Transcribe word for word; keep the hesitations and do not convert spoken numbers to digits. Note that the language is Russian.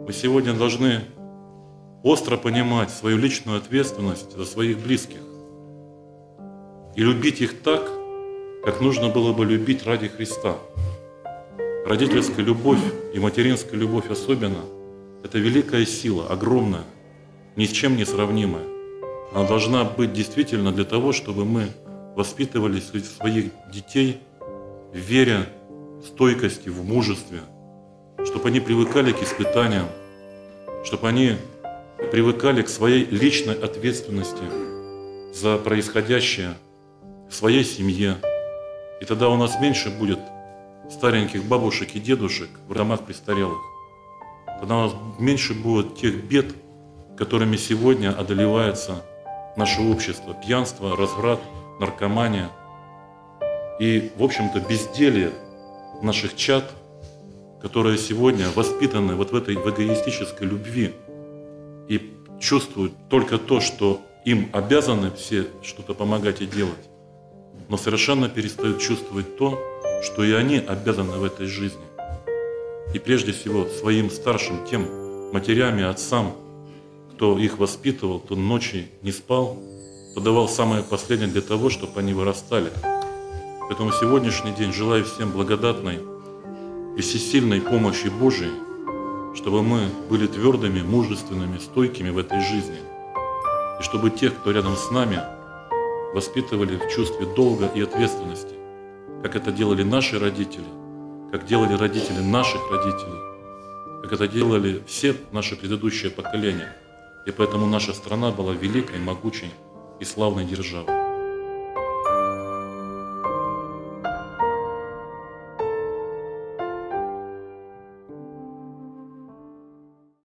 Мы сегодня должны остро понимать свою личную ответственность за своих близких и любить их так, как нужно было бы любить ради Христа. Родительская любовь и материнская любовь особенно – это великая сила, огромная, ни с чем не сравнимая. Она должна быть действительно для того, чтобы мы воспитывали своих детей в вере, в стойкости, в мужестве, чтобы они привыкали к испытаниям, чтобы они привыкали к своей личной ответственности за происходящее в своей семье. И тогда у нас меньше будет стареньких бабушек и дедушек в домах престарелых. Тогда у нас меньше будет тех бед, которыми сегодня одолевается наше общество. Пьянство, разврат, наркомания и, в общем-то, безделье наших чад, которые сегодня воспитаны вот в этой в эгоистической любви и чувствуют только то, что им обязаны все что-то помогать и делать, но совершенно перестают чувствовать то, что и они обязаны в этой жизни. И прежде всего своим старшим, тем матерям и отцам, кто их воспитывал, кто ночи не спал, кто давал самое последнее для того, чтобы они вырастали. Поэтому сегодняшний день желаю всем благодатной и всесильной помощи Божией, чтобы мы были твердыми, мужественными, стойкими в этой жизни. И чтобы тех, кто рядом с нами, воспитывали в чувстве долга и ответственности, как это делали наши родители, как делали родители наших родителей, как это делали все наши предыдущие поколения. И поэтому наша страна была великой, могучей и славной державой.